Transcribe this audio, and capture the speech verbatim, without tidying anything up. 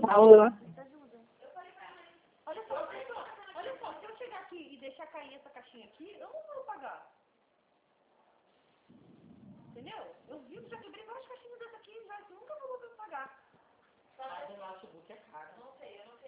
Alô? Olha só, olha só, olha só, se eu chegar aqui e deixar cair essa caixinha aqui, eu não vou pagar. Entendeu? Eu vi, já quebrei várias caixinhas dessa aqui, já nunca vou pagar. Mas o notebook é caro. Não sei, eu não